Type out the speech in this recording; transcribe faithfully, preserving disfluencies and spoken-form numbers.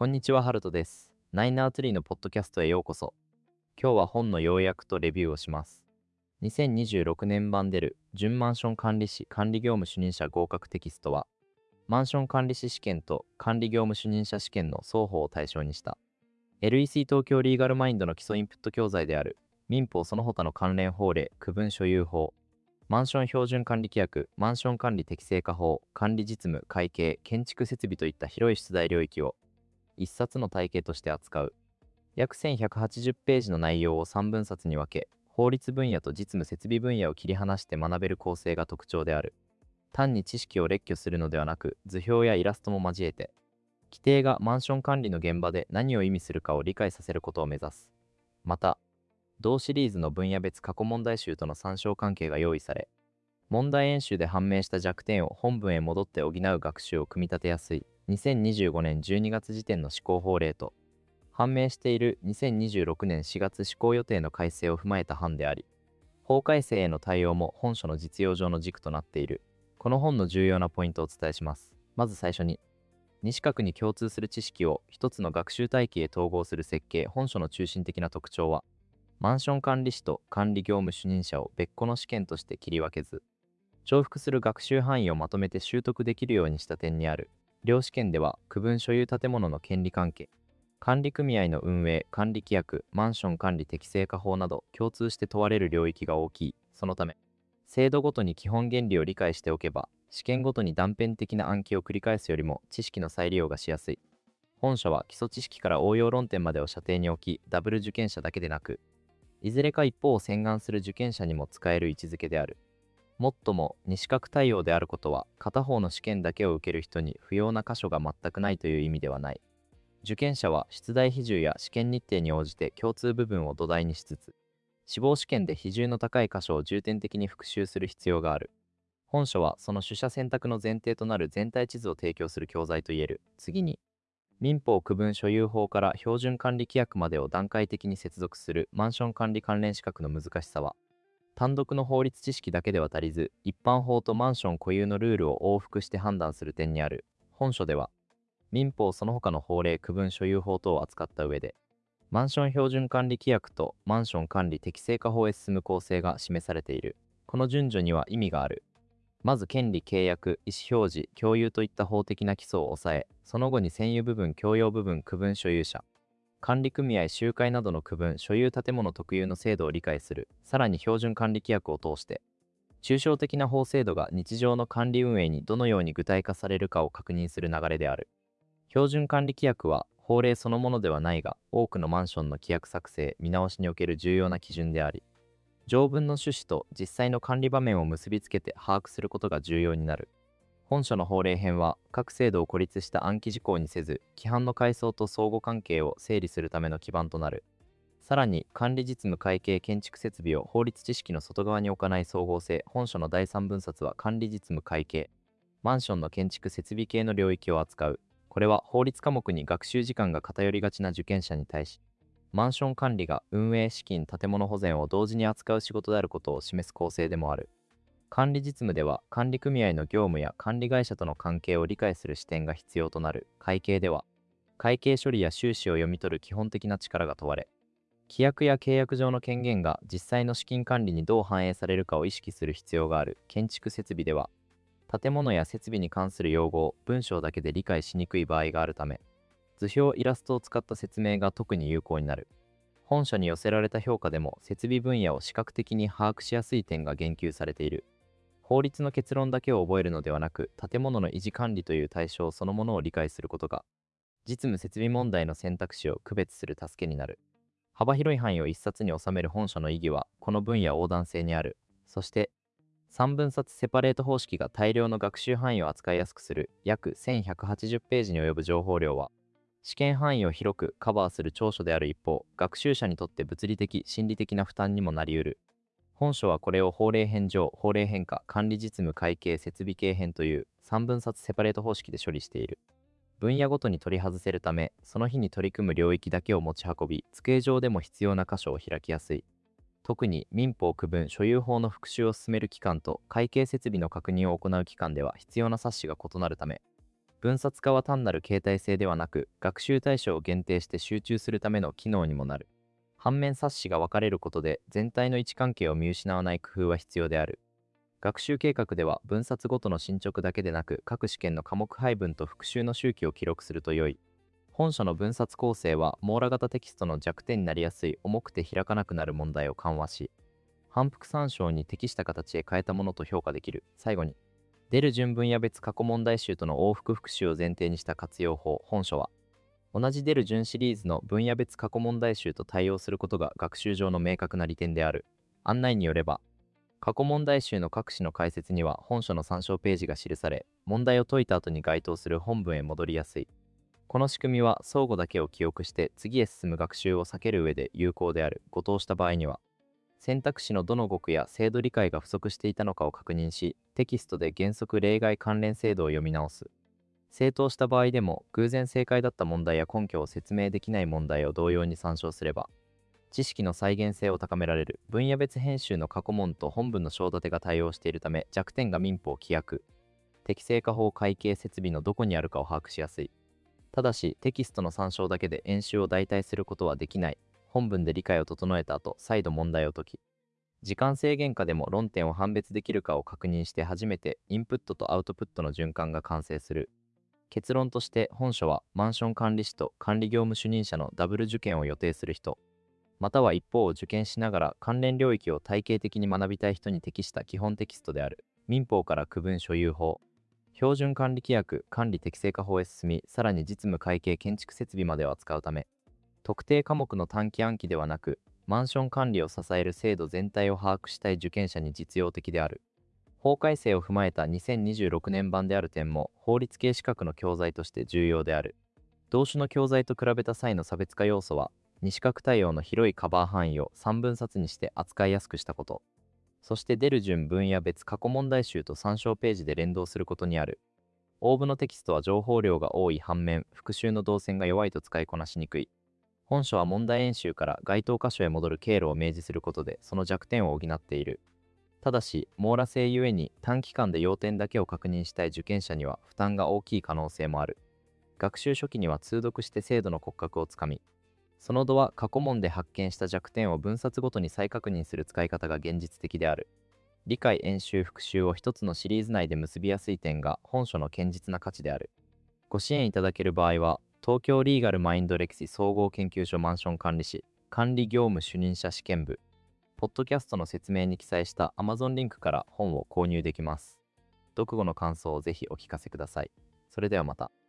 こんにちは、ハルトです。ナイナーツリーのポッドキャストへようこそ。今日は本の要約とレビューをします。にせんにじゅうろくねん版出る準マンション管理士管理業務主任者合格テキストは、マンション管理士試験と管理業務主任者試験の双方を対象にした エルイーシー 東京リーガルマインドの基礎インプット教材である民法その他の関連法令区分所有法、マンション標準管理規約、マンション管理適正化法、管理実務、会計、建築設備といった広い出題領域を一冊の体系として扱う。約せんひゃくはちじゅうページの内容をさんぶんさつに分け、法律分野と実務設備分野を切り離して学べる構成が特徴である。単に知識を列挙するのではなく、図表やイラストも交えて、規定がマンション管理の現場で何を意味するかを理解させることを目指す。また、同シリーズの分野別過去問題集との参照関係が用意され、問題演習で判明した弱点を本文へ戻って補う学習を組み立てやすいにせんにじゅうごねんじゅうにがつ時点の施行法令と、判明しているにせんにじゅうろくねんしがつ施行予定の改正を踏まえた版であり、法改正への対応も本書の実用上の軸となっている。この本の重要なポイントをお伝えします。まず最初に、に資格に共通する知識を一つの学習体系へ統合する設計。本書の中心的な特徴は、マンション管理士と管理業務主任者を別個の試験として切り分けず、重複する学習範囲をまとめて習得できるようにした点にある。両試験では区分所有建物の権利関係、管理組合の運営、管理規約、マンション管理適正化法など共通して問われる領域が大きい。そのため、制度ごとに基本原理を理解しておけば、試験ごとに断片的な暗記を繰り返すよりも知識の再利用がしやすい。本書は基礎知識から応用論点までを射程に置き、ダブル受験者だけでなく、いずれか一方を洗顔する受験者にも使える位置づけである。もっとも、二資格対応であることは、片方の試験だけを受ける人に不要な箇所が全くないという意味ではない。受験者は出題比重や試験日程に応じて共通部分を土台にしつつ、司法試験で比重の高い箇所を重点的に復習する必要がある。本書はその取捨選択の前提となる全体地図を提供する教材といえる。次に、民法区分所有法から標準管理規約までを段階的に接続するマンション管理関連資格の難しさは、単独の法律知識だけでは足りず、一般法とマンション固有のルールを往復して判断する点にある。本書では、民法その他の法令区分所有法等を扱った上で、マンション標準管理規約とマンション管理適正化法へ進む構成が示されている。この順序には意味がある。まず権利契約、意思表示、共有といった法的な基礎を抑え、その後に占有部分、共用部分、区分所有者、管理組合、集会などの区分、所有建物特有の制度を理解する。さらに標準管理規約を通して、抽象的な法制度が日常の管理運営にどのように具体化されるかを確認する流れである。標準管理規約は法令そのものではないが、多くのマンションの規約作成、見直しにおける重要な基準であり、条文の趣旨と実際の管理場面を結びつけて把握することが重要になる。本書の法令編は各制度を孤立した暗記事項にせず、規範の階層と相互関係を整理するための基盤となる。さらに管理実務、会計、建築設備を法律知識の外側に置かない総合性。本書のだいさんぶんさつは管理実務、会計、マンションの建築設備系の領域を扱う。これは法律科目に学習時間が偏りがちな受験者に対し、マンション管理が運営資金、建物保全を同時に扱う仕事であることを示す構成でもある。管理実務では管理組合の業務や管理会社との関係を理解する視点が必要となる。会計では会計処理や収支を読み取る基本的な力が問われ、規約や契約上の権限が実際の資金管理にどう反映されるかを意識する必要がある。建築設備では建物や設備に関する用語を文章だけで理解しにくい場合があるため、図表、イラストを使った説明が特に有効になる。本書に寄せられた評価でも設備分野を視覚的に把握しやすい点が言及されている。法律の結論だけを覚えるのではなく、建物の維持管理という対象そのものを理解することが、実務設備問題の選択肢を区別する助けになる。幅広い範囲を一冊に収める本書の意義は、この分野横断性にある。そして、さんぶんさつセパレート方式が大量の学習範囲を扱いやすくする約せんひゃくはちじゅうページに及ぶ情報量は、試験範囲を広くカバーする長所である一方、学習者にとって物理的、心理的な負担にもなり得る。本書はこれを法令編上、法令変化、管理実務、会計、設備系編というさんぶんさつセパレート方式で処理している。分野ごとに取り外せるため、その日に取り組む領域だけを持ち運び、机上でも必要な箇所を開きやすい。特に民法区分所有法の復習を進める機関と会計設備の確認を行う機関では必要な冊子が異なるため、 分冊化は単なる形態性ではなく、学習対象を限定して集中するための機能にもなる。反面冊子が分かれることで全体の位置関係を見失わない工夫は必要である。学習計画では分冊ごとの進捗だけでなく、各試験の科目配分と復習の周期を記録すると良い。本書の分冊構成は網羅型テキストの弱点になりやすい重くて開かなくなる問題を緩和し、反復参照に適した形へ変えたものと評価できる。最後に、出る順分野別過去問題集との往復復習を前提にした活用法。本書は同じ出る順シリーズの分野別過去問題集と対応することが学習上の明確な利点である。案内によれば、過去問題集の各種の解説には本書の参照ページが記され、問題を解いた後に該当する本文へ戻りやすい。この仕組みは相互だけを記憶して次へ進む学習を避ける上で有効である。誤答した場合には、選択肢のどの語句や制度理解が不足していたのかを確認し、テキストで原則例外関連制度を読み直す。正答した場合でも、偶然正解だった問題や根拠を説明できない問題を同様に参照すれば、知識の再現性を高められる。分野別編集の過去問と本文の章立てが対応しているため、弱点が民法規約、適正化法会計設備のどこにあるかを把握しやすい。ただし、テキストの参照だけで演習を代替することはできない。本文で理解を整えた後、再度問題を解き、時間制限下でも論点を判別できるかを確認して初めてインプットとアウトプットの循環が完成する。結論として本書はマンション管理士と管理業務主任者のダブル受験を予定する人、または一方を受験しながら関連領域を体系的に学びたい人に適した基本テキストである。民法から区分所有法、標準管理規約、管理適正化法へ進み、さらに実務会計建築設備までを扱うため、特定科目の短期暗記ではなく、マンション管理を支える制度全体を把握したい受験者に実用的である。法改正を踏まえたにせんにじゅうろくねん版である点も法律系資格の教材として重要である。同種の教材と比べた際の差別化要素は、に資格対応の広いカバー範囲をさんぶん冊にして扱いやすくしたこと、そして出る順分野別過去問題集と参照ページで連動することにある。応募のテキストは情報量が多い反面、復習の動線が弱いと使いこなしにくい。本書は問題演習から該当箇所へ戻る経路を明示することでその弱点を補っている。ただし、網羅性ゆえに短期間で要点だけを確認したい受験者には負担が大きい可能性もある。学習初期には通読して制度の骨格をつかみ、その後は過去問で発見した弱点を分冊ごとに再確認する使い方が現実的である。理解演習復習を一つのシリーズ内で結びやすい点が本書の堅実な価値である。ご支援いただける場合は、東京リーガルマインドレキシ総合研究所マンション管理士管理業務主任者試験部、ポッドキャストの説明に記載した Amazon リンクから本を購入できます。読後の感想をぜひお聞かせください。それではまた。